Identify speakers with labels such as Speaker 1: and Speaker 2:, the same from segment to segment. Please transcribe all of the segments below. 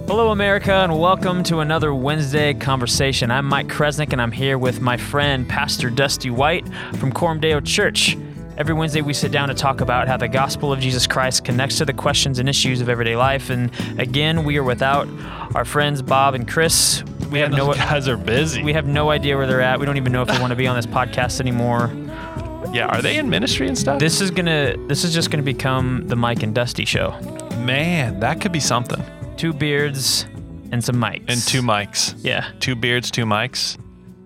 Speaker 1: Hello, America, and welcome to another Wednesday conversation. I'm Mike Kresnick, and I'm here with my friend, Pastor Dusty White from Coram Deo Church. Every Wednesday, we sit down to talk about how the gospel of Jesus Christ connects to the questions and issues of everyday life. And again, we are without our friends Bob and Chris.
Speaker 2: Those guys are busy.
Speaker 1: We have no idea where they're at. We don't even know if they want to be on this podcast anymore.
Speaker 2: Yeah, are they in ministry and stuff?
Speaker 1: This is just gonna become the Mike and Dusty show.
Speaker 2: Man, that could be something.
Speaker 1: 2 beards and some mics.
Speaker 2: And 2 mics.
Speaker 1: Yeah.
Speaker 2: 2 beards, 2 mics.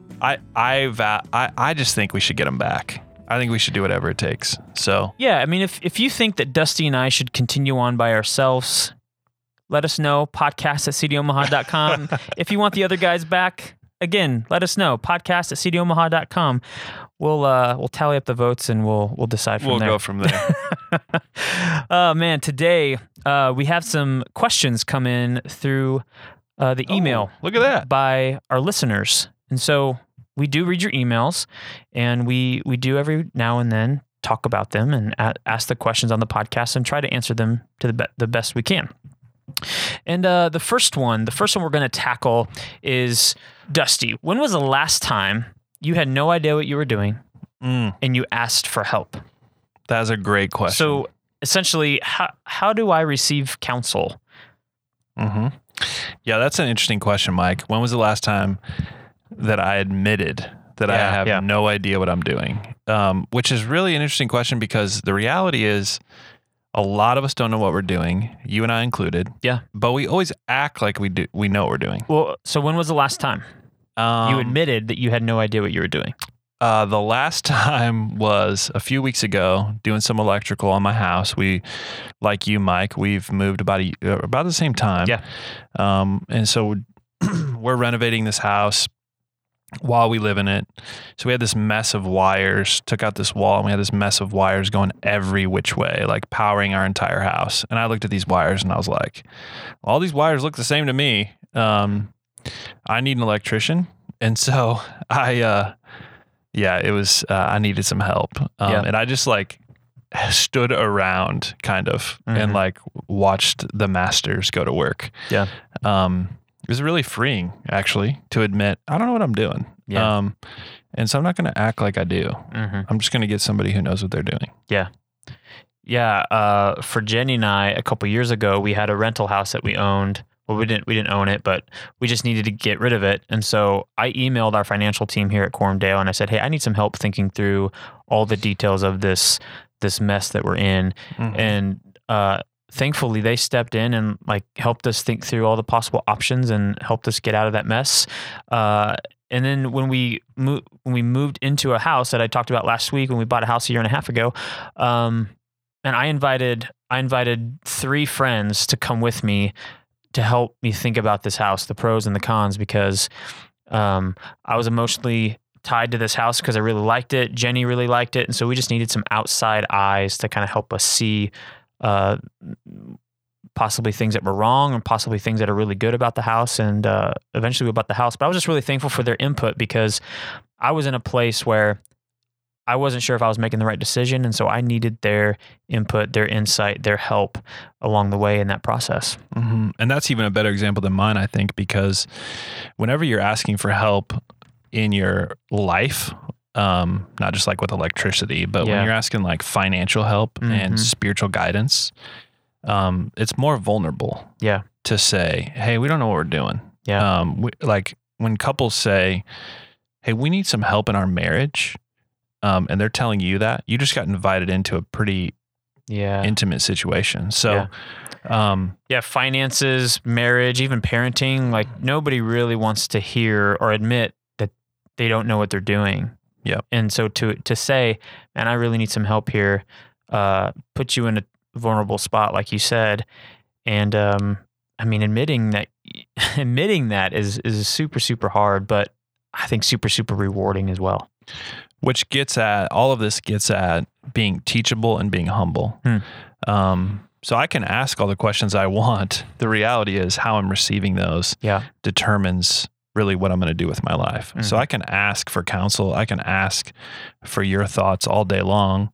Speaker 2: I just think we should get them back. I think we should do whatever it takes. So
Speaker 1: yeah, I mean, if you think that Dusty and I should continue on by ourselves, let us know. Podcast@cdomaha.com. If you want the other guys back, again, let us know. Podcast@cdomaha.com. We'll tally up the votes and we'll decide from there.
Speaker 2: We'll go from there.
Speaker 1: Oh man, today we have some questions come in through the email.
Speaker 2: Look at that.
Speaker 1: By our listeners, and so we do read your emails, and we do every now and then talk about them and ask the questions on the podcast and try to answer them to the best we can. And the first one we're going to tackle is, Dusty, when was the last time you had no idea what you were doing and you asked for help?
Speaker 2: That's a great question.
Speaker 1: So essentially, how do I receive counsel?
Speaker 2: Mm-hmm. Yeah, that's an interesting question, Mike. When was the last time that I admitted that I have no idea what I'm doing? Which is really an interesting question, because the reality is a lot of us don't know what we're doing, you and I included.
Speaker 1: Yeah.
Speaker 2: But we always act like we know what we're doing.
Speaker 1: Well, so when was the last time you admitted that you had no idea what you were doing?
Speaker 2: The last time was a few weeks ago, doing some electrical on my house. We, like you, Mike, we've moved about the same time.
Speaker 1: Yeah.
Speaker 2: And so we're renovating this house while we live in it. So we had this mess of wires, took out this wall, and we had this mess of wires going every which way, like powering our entire house. And I looked at these wires and I was like, all these wires look the same to me. I need an electrician. And so I needed some help. And I just stood around kind of and watched the masters go to work.
Speaker 1: Yeah.
Speaker 2: It was really freeing, actually, to admit, I don't know what I'm doing.
Speaker 1: Yeah.
Speaker 2: And so I'm not going to act like I do.
Speaker 1: Mm-hmm.
Speaker 2: I'm just going to get somebody who knows what they're doing.
Speaker 1: Yeah. Yeah. For Jenny and I, a couple years ago, we had a rental house that we owned. Well, we didn't own it, but we just needed to get rid of it. And so I emailed our financial team here at Coram Deo and I said, hey, I need some help thinking through all the details of this mess that we're in. Mm-hmm. And thankfully, they stepped in and helped us think through all the possible options and helped us get out of that mess. And then when we moved into a house that I talked about last week, when we bought a house a year and a half ago, and I invited 3 friends to come with me to help me think about this house, the pros and the cons, because I was emotionally tied to this house because I really liked it. Jenny really liked it. And so we just needed some outside eyes to kind of help us see possibly things that were wrong and possibly things that are really good about the house. And eventually we bought the house. But I was just really thankful for their input, because I was in a place where I wasn't sure if I was making the right decision. And so I needed their input, their insight, their help along the way in that process.
Speaker 2: Mm-hmm. And that's even a better example than mine, I think, because whenever you're asking for help in your life, not just with electricity, but when you're asking financial help and spiritual guidance, it's more vulnerable to say, hey, we don't know what we're doing.
Speaker 1: Yeah.
Speaker 2: When couples say, hey, we need some help in our marriage, and they're telling you that, you just got invited into a pretty intimate situation. So,
Speaker 1: finances, marriage, even parenting, nobody really wants to hear or admit that they don't know what they're doing.
Speaker 2: Yeah.
Speaker 1: And so to say, man, I really need some help here, put you in a vulnerable spot, like you said. And, admitting that is super, super hard, but I think super, super rewarding as well.
Speaker 2: Which all of this gets at being teachable and being humble. So I can ask all the questions I want. The reality is how I'm receiving those determines really what I'm going to do with my life. Mm-hmm. So I can ask for counsel. I can ask for your thoughts all day long.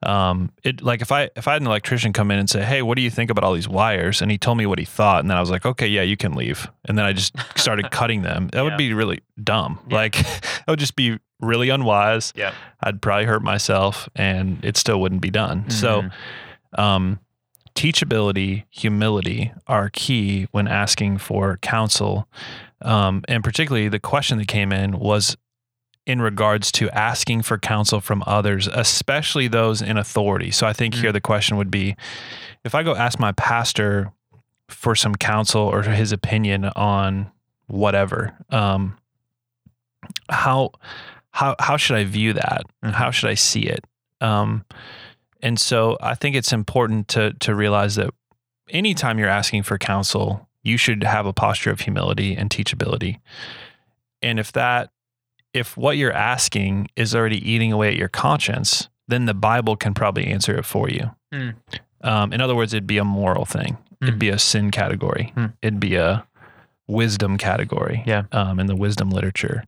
Speaker 2: It like if I had an electrician come in and say, "Hey, what do you think about all these wires?" and he told me what he thought, and then I was like, "Okay, yeah, you can leave." And then I just started cutting them. That would be really dumb.
Speaker 1: Yeah.
Speaker 2: Like that would just be really unwise.
Speaker 1: Yeah.
Speaker 2: I'd probably hurt myself, and it still wouldn't be done. So, teachability, humility are key when asking for counsel. And particularly the question that came in was in regards to asking for counsel from others, especially those in authority. So I think here the question would be, if I go ask my pastor for some counsel or his opinion on whatever, how should I view that? How should I see it? And so I think it's important to realize that anytime you're asking for counsel, you should have a posture of humility and teachability. And if what you're asking is already eating away at your conscience, then the Bible can probably answer it for you. In other words, it'd be a moral thing. It'd be a sin category. It'd be a wisdom category in the wisdom literature.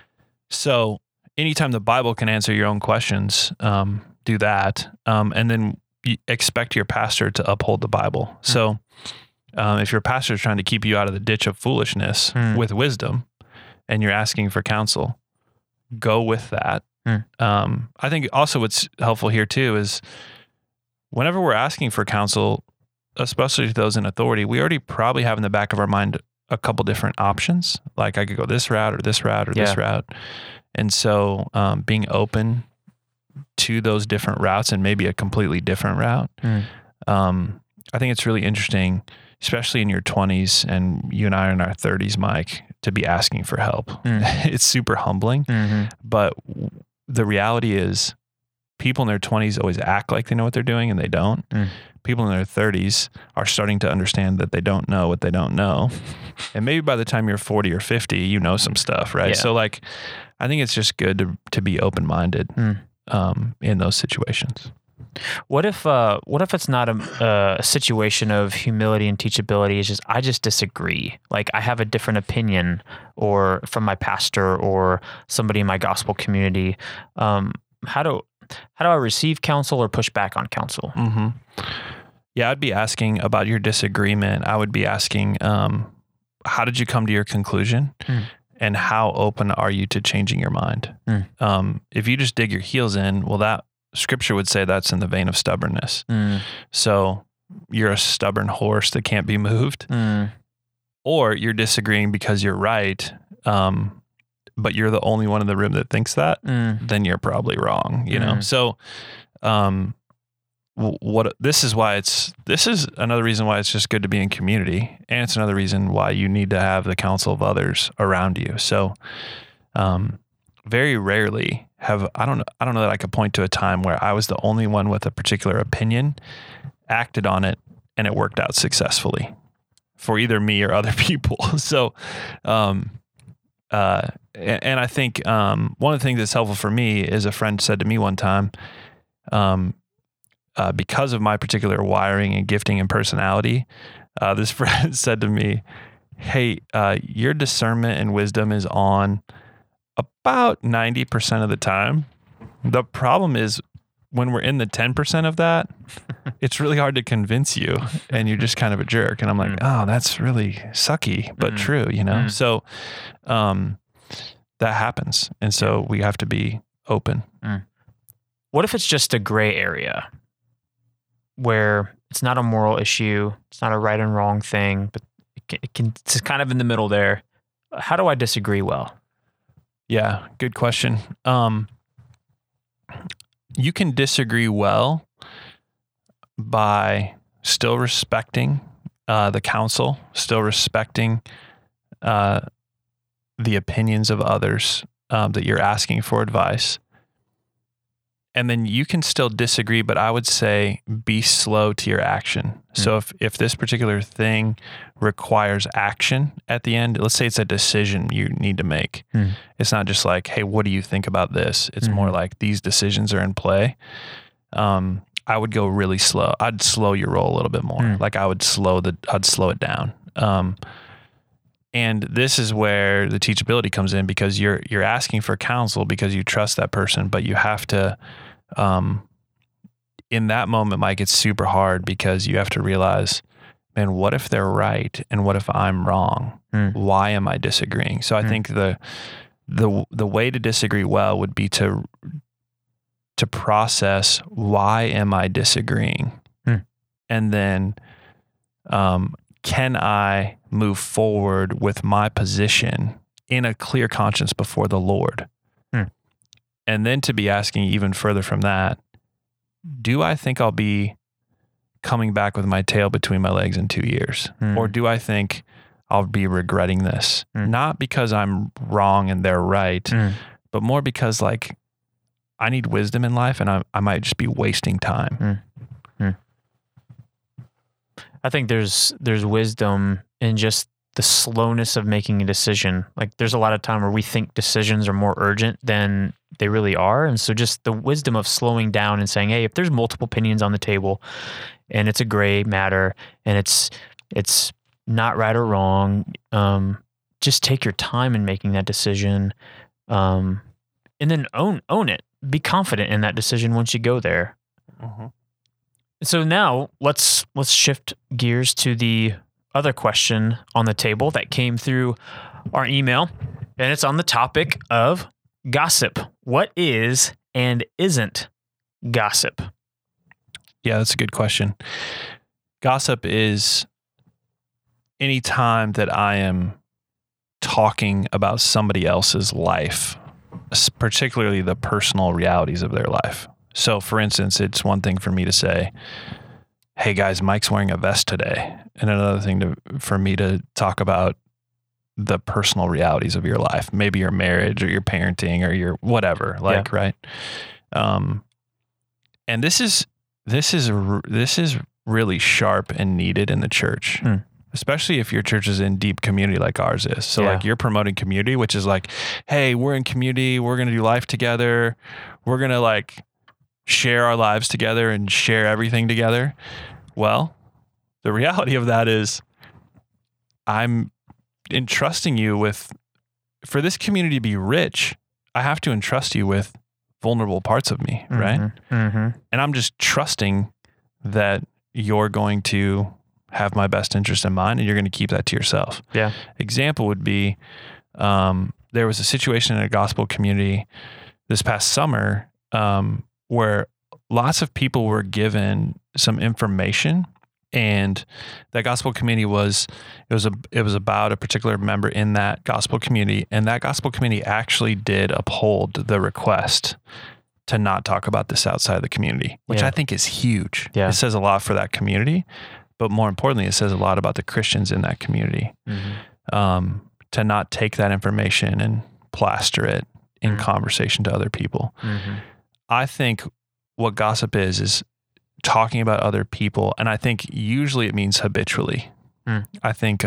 Speaker 2: So anytime the Bible can answer your own questions, do that. And then you expect your pastor to uphold the Bible. So if your pastor is trying to keep you out of the ditch of foolishness with wisdom and you're asking for counsel, go with that. I think also what's helpful here too is whenever we're asking for counsel, especially to those in authority, we already probably have in the back of our mind a couple different options. Like I could go this route or this route or this route. And so being open to those different routes and maybe a completely different route. I think it's really interesting, especially in your 20s and you and I are in our 30s, Mike, to be asking for help. It's super humbling, but the reality is people in their 20s always act like they know what they're doing and they don't. People in their 30s are starting to understand that they don't know what they don't know. And maybe by the time you're 40 or 50, you know some stuff, right? So like, I think it's just good to be open-minded in those situations.
Speaker 1: What if it's not a situation of humility and teachability? It's just I just disagree. Like I have a different opinion, or from my pastor or somebody in my gospel community. How do I receive counsel or push back on counsel? Yeah,
Speaker 2: I'd be asking about your disagreement. I would be asking, how did you come to your conclusion? And how open are you to changing your mind? If you just dig your heels in, well, that scripture would say that's in the vein of stubbornness. So you're a stubborn horse that can't be moved, or you're disagreeing because you're right, but you're the only one in the room that thinks that, then you're probably wrong, you know? So, this is another reason why it's just good to be in community. And it's another reason why you need to have the counsel of others around you. So, very rarely I don't know that I could point to a time where I was the only one with a particular opinion, acted on it, and it worked out successfully for either me or other people. So, and I think, one of the things that's helpful for me is a friend said to me one time, because of my particular wiring and gifting and personality, this friend said to me, "Hey, your discernment and wisdom is on about 90% of the time. The problem is when we're in the 10% of that, it's really hard to convince you and you're just kind of a jerk." And I'm like, oh, that's really sucky, but true, you know? So, that happens. And so we have to be open.
Speaker 1: What if it's just a gray area where it's not a moral issue, it's not a right and wrong thing, but it's kind of in the middle there? How do I disagree well?
Speaker 2: Yeah, good question. You can disagree well by still respecting the counsel, still respecting the opinions of others that you're asking for advice. And then you can still disagree, but I would say be slow to your action. So if this particular thing requires action at the end, let's say it's a decision you need to make. It's not just like, hey, what do you think about this? It's more like these decisions are in play. I would go really slow. I'd slow your roll a little bit more. Like I'd slow it down. And this is where the teachability comes in, because you're asking for counsel because you trust that person, but you have to in that moment, Mike, it's super hard because you have to realize, man, what if they're right? And what if I'm wrong? Why am I disagreeing? So I think the way to disagree well would be to process, why am I disagreeing? And then, can I move forward with my position in a clear conscience before the Lord? And then to be asking even further from that, do I think I'll be coming back with my tail between my legs in 2 years? Or do I think I'll be regretting this? Not because I'm wrong and they're right, but more because like I need wisdom in life and I might just be wasting time.
Speaker 1: I think there's wisdom in just the slowness of making a decision. Like there's a lot of time where we think decisions are more urgent than they really are. And so just the wisdom of slowing down and saying, hey, if there's multiple opinions on the table and it's a gray matter and it's not right or wrong, just take your time in making that decision, and then own it. Be confident in that decision once you go there. So now let's shift gears to the other question on the table that came through our email, and it's on the topic of gossip. What is and isn't gossip?
Speaker 2: Yeah, that's a good question. Gossip is any time that I am talking about somebody else's life, particularly the personal realities of their life. So for instance, it's one thing for me to say, hey guys, Mike's wearing a vest today. And another thing for me to talk about the personal realities of your life, maybe your marriage or your parenting or your whatever, right? And this is really sharp and needed in the church, especially if your church is in deep community like ours is. So like you're promoting community, which is like, hey, we're in community. We're going to do life together. We're going to like share our lives together and share everything together. Well, the reality of that is I'm entrusting you for this community to be rich, I have to entrust you with vulnerable parts of me, right? And I'm just trusting that you're going to have my best interest in mind and you're going to keep that to yourself.
Speaker 1: Yeah.
Speaker 2: Example would be, there was a situation in a gospel community this past summer, where lots of people were given some information, and that gospel community was about a particular member in that gospel community, and that gospel community actually did uphold the request to not talk about this outside of the community, which I think is huge. It says a lot for that community, but more importantly, it says a lot about the Christians in that community. To not take that information and plaster it in conversation to other people. I think what gossip is talking about other people. And I think usually it means habitually. I think,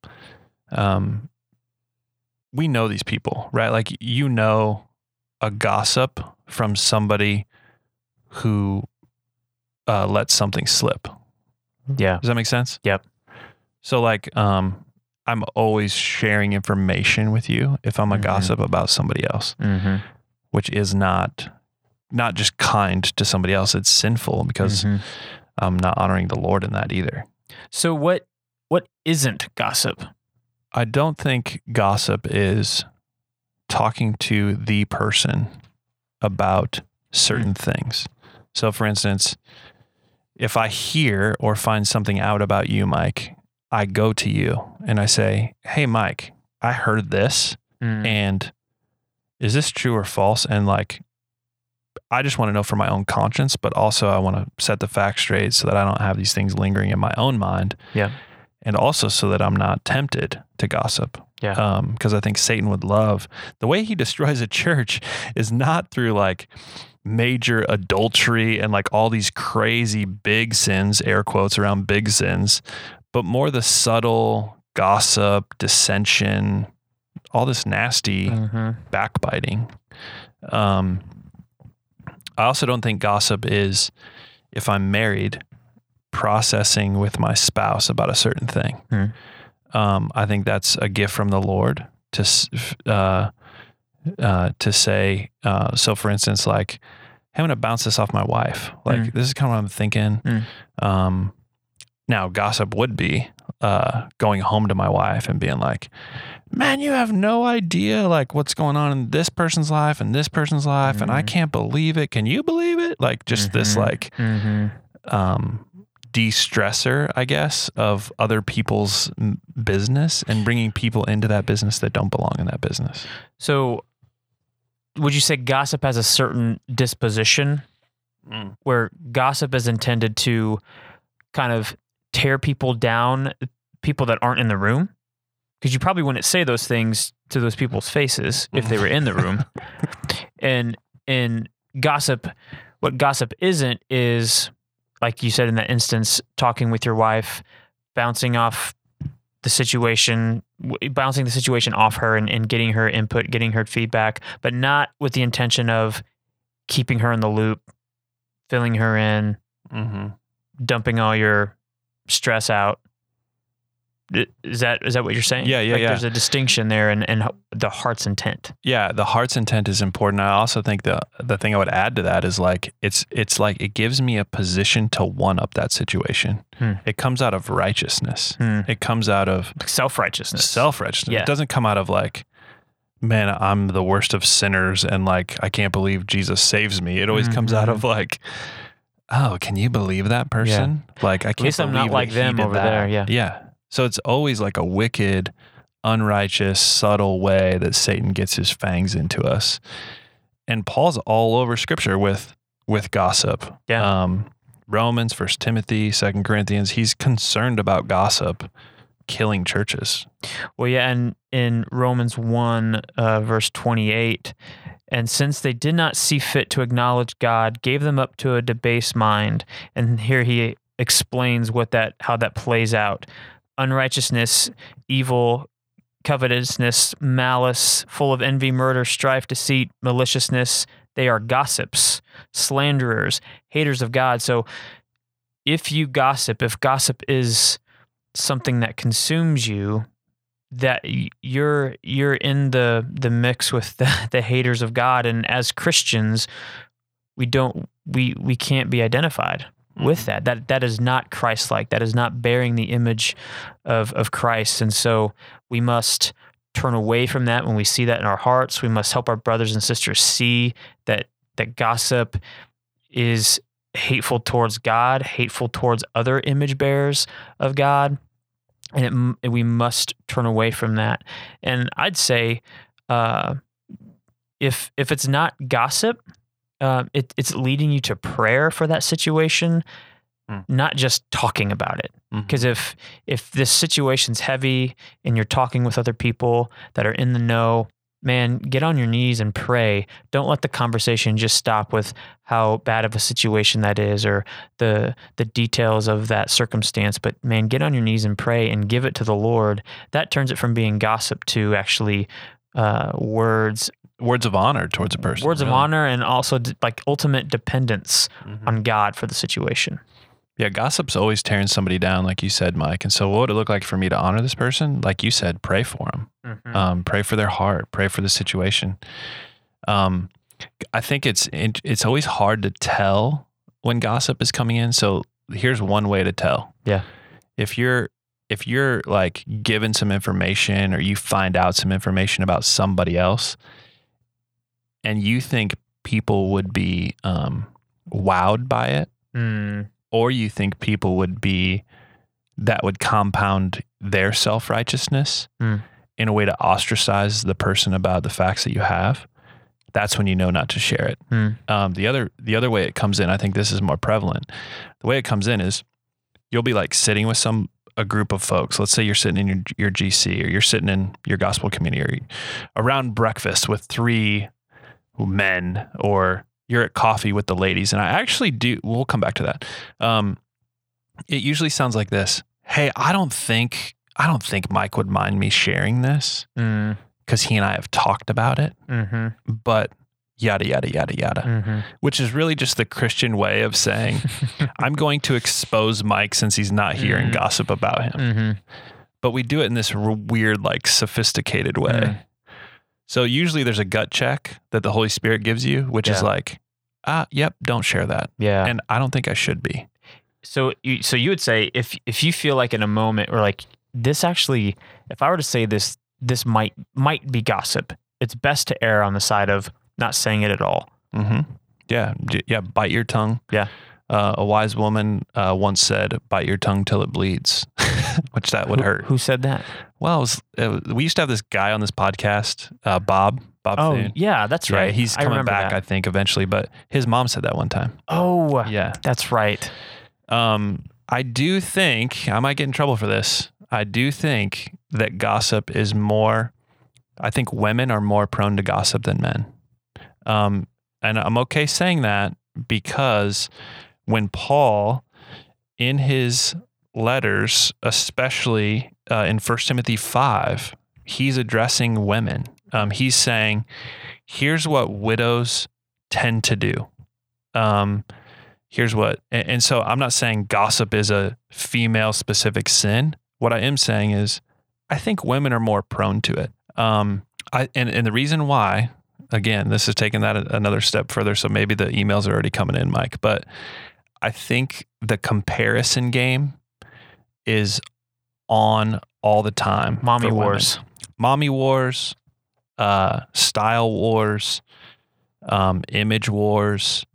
Speaker 2: we know these people, right? Like, you know, a gossip from somebody who, lets something slip.
Speaker 1: Yeah.
Speaker 2: Does that make sense?
Speaker 1: Yep.
Speaker 2: So like, I'm always sharing information with you if I'm a gossip about somebody else, which is not just kind to somebody else. It's sinful because I'm not honoring the Lord in that either.
Speaker 1: So what isn't gossip?
Speaker 2: I don't think gossip is talking to the person about certain things. So for instance, if I hear or find something out about you, Mike, I go to you and I say, hey, Mike, I heard this, and is this true or false? And like, I just want to know for my own conscience, but also I want to set the facts straight so that I don't have these things lingering in my own mind.
Speaker 1: Yeah.
Speaker 2: And also so that I'm not tempted to gossip.
Speaker 1: Yeah.
Speaker 2: Because I think Satan would love, the way he destroys a church is not through like major adultery and like all these crazy big sins, air quotes around big sins, but more the subtle gossip, dissension, all this nasty backbiting. I also don't think gossip is, if I'm married, processing with my spouse about a certain thing. I think that's a gift from the Lord to say, so for instance, like, hey, I'm going to bounce this off my wife. Like, this is kind of what I'm thinking. Now, gossip would be going home to my wife and being like, man, you have no idea like what's going on in this person's life and this person's life. And I can't believe it. Can you believe it? Like just this like de-stressor, I guess, of other people's business and bringing people into that business that don't belong in that business.
Speaker 1: So would you say gossip has a certain disposition where gossip is intended to kind of tear people down, people that aren't in the room? Because you probably wouldn't say those things to those people's faces if they were in the room. And gossip, what gossip isn't is, like you said in that instance, talking with your wife, bouncing the situation off her and getting her input, getting her feedback, but not with the intention of keeping her in the loop, filling her in, dumping all your stress out. Is that what you're saying?
Speaker 2: Yeah.
Speaker 1: There's a distinction there and the heart's intent.
Speaker 2: Yeah, the heart's intent is important. I also think the thing I would add to that is like it's like it gives me a position to one up that situation. It comes out of righteousness. It comes out of
Speaker 1: self-righteousness.
Speaker 2: Yeah. It doesn't come out of like, man, I'm the worst of sinners and like I can't believe Jesus saves me. It always comes out of like, oh, can you believe that person? Yeah. Like I can't. At
Speaker 1: least I'm not like them over there. Yeah.
Speaker 2: Yeah. So it's always like a wicked, unrighteous, subtle way that Satan gets his fangs into us. And Paul's all over scripture with gossip.
Speaker 1: Yeah.
Speaker 2: Romans, 1 Timothy, 2 Corinthians, he's concerned about gossip killing churches.
Speaker 1: Well, yeah, and in Romans 1, verse 28, and since they did not see fit to acknowledge God, gave them up to a debased mind. And here he explains how that plays out. Unrighteousness, evil, covetousness, malice, full of envy, murder, strife, deceit, maliciousness. They are gossips, slanderers, haters of God. So if gossip is something that consumes you, that you're in the mix with the haters of God. And as Christians, we can't be identified with that. That is not Christ-like. That is not bearing the image of Christ. And so we must turn away from that when we see that in our hearts. We must help our brothers and sisters see that gossip is hateful towards God, hateful towards other image bearers of God. And we must turn away from that. And I'd say if it's not gossip, it's leading you to prayer for that situation, not just talking about it. Because if this situation's heavy and you're talking with other people that are in the know, man, get on your knees and pray. Don't let the conversation just stop with how bad of a situation that is or the details of that circumstance. But man, get on your knees and pray and give it to the Lord. That turns it from being gossip to actually words
Speaker 2: of honor towards a person.
Speaker 1: Words of honor and also like ultimate dependence on God for the situation.
Speaker 2: Yeah, gossip's always tearing somebody down, like you said, Mike. And so what would it look like for me to honor this person? Like you said, pray for them. Pray for their heart. Pray for the situation. I think it's always hard to tell when gossip is coming in. So here's one way to tell.
Speaker 1: Yeah.
Speaker 2: If you're like given some information or you find out some information about somebody else and you think people would be wowed by it, or you think people would compound their self-righteousness in a way to ostracize the person about the facts that you have, that's when you know not to share it. The other way it comes in, I think this is more prevalent. The way it comes in is you'll be like sitting with a group of folks. Let's say you're sitting in your GC or you're sitting in your gospel community or around breakfast with 3 men, or you're at coffee with the ladies. And I actually we'll come back to that. It usually sounds like this. Hey, I don't think Mike would mind me sharing this because he and I have talked about it, but yada, yada, yada, yada, which is really just the Christian way of saying, I'm going to expose Mike since he's not here and gossip about him. But we do it in this weird, like sophisticated way. So usually there's a gut check that the Holy Spirit gives you, which is like, Yep, don't share that.
Speaker 1: Yeah.
Speaker 2: And I don't think I should be.
Speaker 1: So you would say if you feel like in a moment or like this actually, if I were to say this might be gossip, it's best to err on the side of not saying it at all.
Speaker 2: Mm-hmm. Yeah. Yeah. Bite your tongue.
Speaker 1: Yeah.
Speaker 2: A wise woman once said, "Bite your tongue till it bleeds," which that would hurt.
Speaker 1: Who said that?
Speaker 2: Well, we used to have this guy on this podcast, Bob
Speaker 1: Oh,
Speaker 2: Thune.
Speaker 1: yeah, that's right.
Speaker 2: He's coming back, I think, eventually. But his mom said that one time.
Speaker 1: Oh,
Speaker 2: yeah,
Speaker 1: that's right.
Speaker 2: I do think I might get in trouble for this. I do think that gossip is more. I think women are more prone to gossip than men, and I'm okay saying that because when Paul, in his letters, especially in 1 Timothy 5, he's addressing women. He's saying, here's what widows tend to do. Here's what, and so I'm not saying gossip is a female specific sin. What I am saying is, I think women are more prone to it. And the reason why, again, this is taking that another step further. So maybe the emails are already coming in, Mike, but I think the comparison game is on all the time.
Speaker 1: Mommy wars,
Speaker 2: style wars, image wars,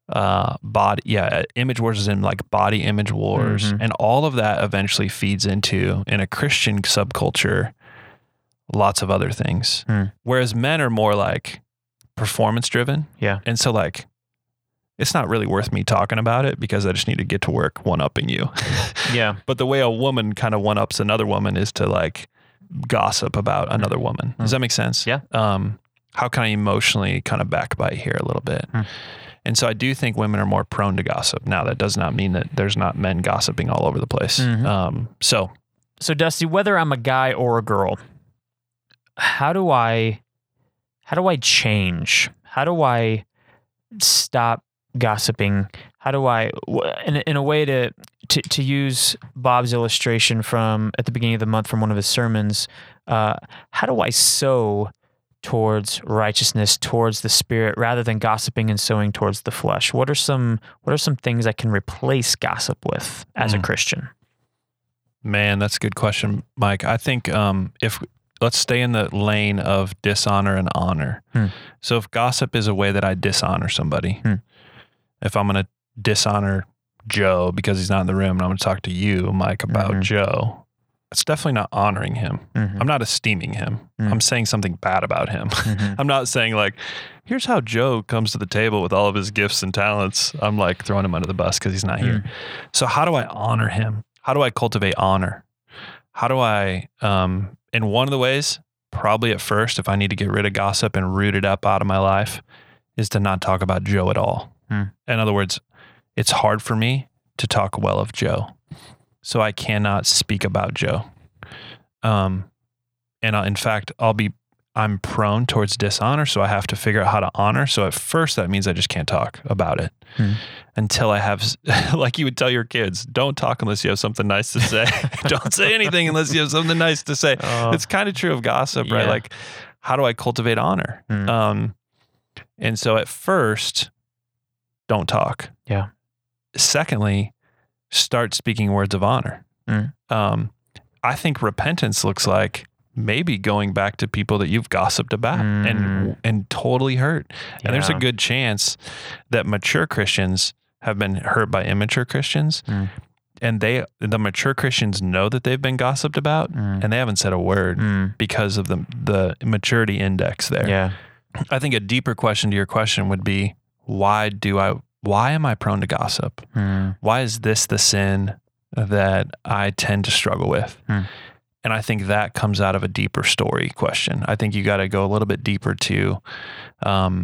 Speaker 2: image wars is in like body image wars.
Speaker 1: Mm-hmm.
Speaker 2: And all of that eventually feeds into, in a Christian subculture, lots of other things. Whereas men are more like performance driven.
Speaker 1: Yeah.
Speaker 2: And so like, it's not really worth me talking about it because I just need to get to work one-upping you.
Speaker 1: Yeah.
Speaker 2: But the way a woman kind of one-ups another woman is to like gossip about another woman. Does that make sense?
Speaker 1: Yeah.
Speaker 2: How can I emotionally kind of backbite here a little bit? And so I do think women are more prone to gossip. Now that does not mean that there's not men gossiping all over the place. So
Speaker 1: Dusty, whether I'm a guy or a girl, how do I change? How do I stop gossiping? How do I, in a way to use Bob's illustration from at the beginning of the month from one of his sermons, how do I sow towards righteousness, towards the spirit, rather than gossiping and sowing towards the flesh? What are some things I can replace gossip with as a Christian?
Speaker 2: Man, that's a good question, Mike. I think let's stay in the lane of dishonor and honor. So if gossip is a way that I dishonor somebody, if I'm going to dishonor Joe because he's not in the room and I'm going to talk to you, Mike, about Joe, it's definitely not honoring him. I'm not esteeming him. I'm saying something bad about him. I'm not saying like, here's how Joe comes to the table with all of his gifts and talents. I'm like throwing him under the bus because he's not here. So how do I honor him? How do I cultivate honor? How do I, and one of the ways, probably at first, if I need to get rid of gossip and root it up out of my life, is to not talk about Joe at all. In other words, it's hard for me to talk well of Joe. So I cannot speak about Joe. And in fact, I'm prone towards dishonor, so I have to figure out how to honor. So at first that means I just can't talk about it until I have, like you would tell your kids, don't talk unless you have something nice to say. Don't say anything unless you have something nice to say. It's kind of true of gossip, right? Like, how do I cultivate honor? And so at first, don't talk.
Speaker 1: Yeah.
Speaker 2: Secondly, start speaking words of honor. I think repentance looks like maybe going back to people that you've gossiped about and totally hurt. And there's a good chance that mature Christians have been hurt by immature Christians. And the mature Christians know that they've been gossiped about and they haven't said a word because of the maturity index there.
Speaker 1: Yeah.
Speaker 2: I think a deeper question to your question would be, why am I prone to gossip? Why is this the sin that I tend to struggle with? And I think that comes out of a deeper story question. I think you got to go a little bit deeper to, and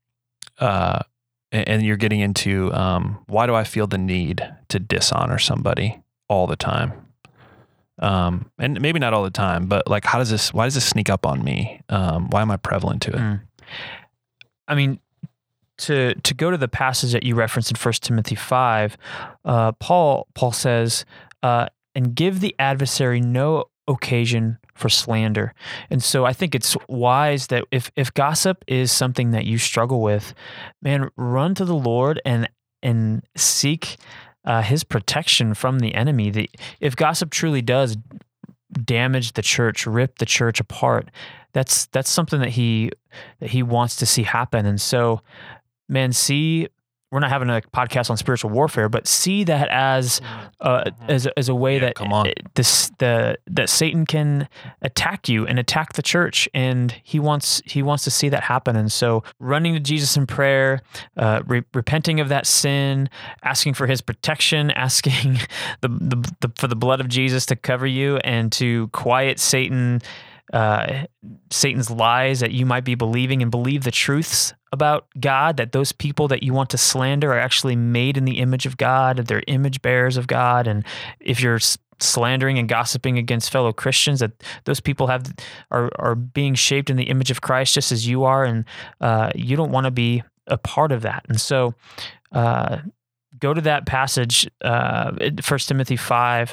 Speaker 2: you're getting into, why do I feel the need to dishonor somebody all the time? And maybe not all the time, but like, why does this sneak up on me? Why am I prevalent to it?
Speaker 1: I mean, to go to the passage that you referenced in 1 Timothy 5, Paul says, and give the adversary no occasion for slander. And so I think it's wise that if gossip is something that you struggle with, man, run to the Lord and seek his protection from the enemy. If gossip truly does damage the church, rip the church apart, that's something that he wants to see happen. And so, man, we're not having a podcast on spiritual warfare, but see that as a way that that Satan can attack you and attack the church, and he wants to see that happen. And so, running to Jesus in prayer, repenting of that sin, asking for his protection, asking for the blood of Jesus to cover you and to quiet Satan's lies that you might be believing, and believe the truths about God, that those people that you want to slander are actually made in the image of God, they're image bearers of God. And if you're slandering and gossiping against fellow Christians, that those people are being shaped in the image of Christ just as you are, and you don't want to be a part of that. And so go to that passage, 1 Timothy 5,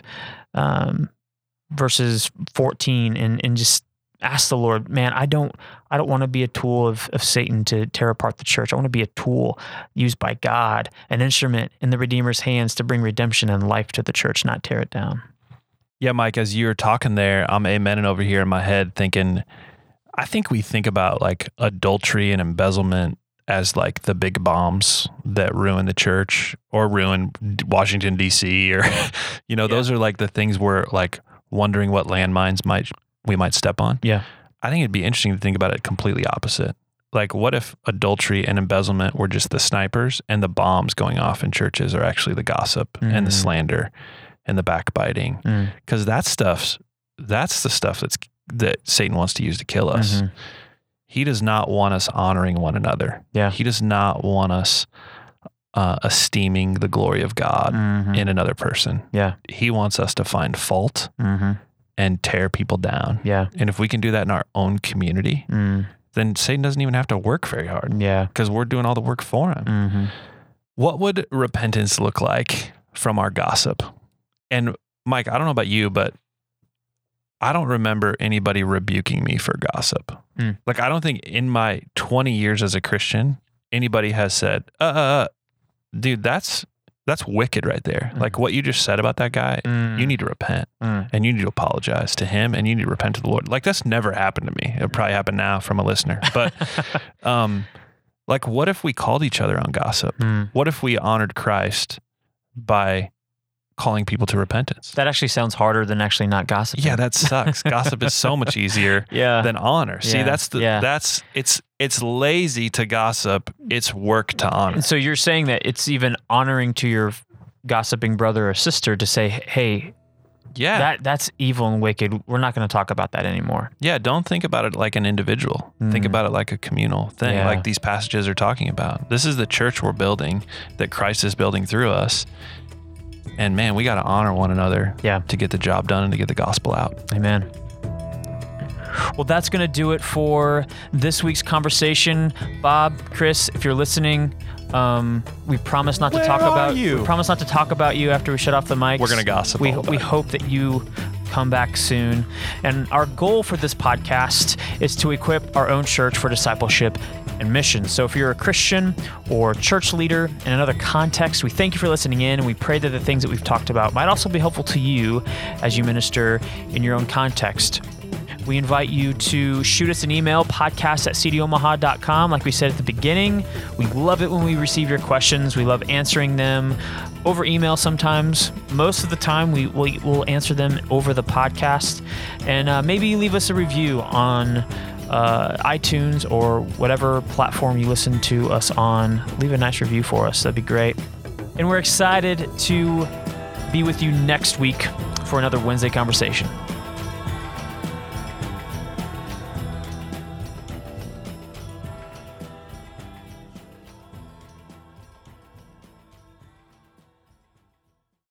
Speaker 1: verses 14, and just ask the Lord, man, I don't want to be a tool of Satan to tear apart the church. I want to be a tool used by God, an instrument in the Redeemer's hands to bring redemption and life to the church, not tear it down.
Speaker 2: Yeah, Mike, as you were talking there, I'm amening over here in my head thinking, I think we think about like adultery and embezzlement as like the big bombs that ruin the church or ruin Washington, D.C. or, those are like the things we're like wondering what landmines we might step on.
Speaker 1: Yeah.
Speaker 2: I think it'd be interesting to think about it completely opposite. Like, what if adultery and embezzlement were just the snipers, and the bombs going off in churches are actually the gossip and the slander and the backbiting? Because that's the stuff that Satan wants to use to kill us. He does not want us honoring one another.
Speaker 1: Yeah.
Speaker 2: He does not want us esteeming the glory of God in another person.
Speaker 1: Yeah.
Speaker 2: He wants us to find fault and tear people down.
Speaker 1: Yeah.
Speaker 2: And if we can do that in our own community, then Satan doesn't even have to work very hard.
Speaker 1: Yeah.
Speaker 2: Because we're doing all the work for him. What would repentance look like from our gossip? And Mike, I don't know about you, but I don't remember anybody rebuking me for gossip. Like, I don't think in my 20 years as a Christian, anybody has said, dude, that's wicked right there. Like what you just said about that guy, you need to repent and you need to apologize to him and you need to repent to the Lord. Like, that's never happened to me. It'll probably happen now from a listener. But like, what if we called each other on gossip? What if we honored Christ by calling people to repentance?
Speaker 1: That actually sounds harder than actually not gossiping.
Speaker 2: Yeah, that sucks. Gossip is so much easier than honor. See, it's lazy to gossip. It's work to honor.
Speaker 1: And so you're saying that it's even honoring to your gossiping brother or sister to say, hey, that's evil and wicked. We're not going to talk about that anymore.
Speaker 2: Yeah, don't think about it like an individual. Think about it like a communal thing, like these passages are talking about. This is the church we're building, that Christ is building through us. And man, we got to honor one another to get the job done and to get the gospel out.
Speaker 1: Amen. Well, that's going to do it for this week's conversation. Bob, Chris, if you're listening, we promise not to talk about you. We promise not to talk about you after we shut off the mics.
Speaker 2: We're going to gossip.
Speaker 1: We hope that you come back soon. And our goal for this podcast is to equip our own church for discipleship and mission. So if you're a Christian or church leader in another context, we thank you for listening in, and we pray that the things that we've talked about might also be helpful to you as you minister in your own context. We invite you to shoot us an email, podcast@cdomaha.com. Like we said at the beginning, we love it when we receive your questions. We love answering them over email sometimes. Most of the time, we'll answer them over the podcast. And maybe leave us a review on iTunes or whatever platform you listen to us on. Leave a nice review for us. That'd be great. And we're excited to be with you next week for another Wednesday conversation.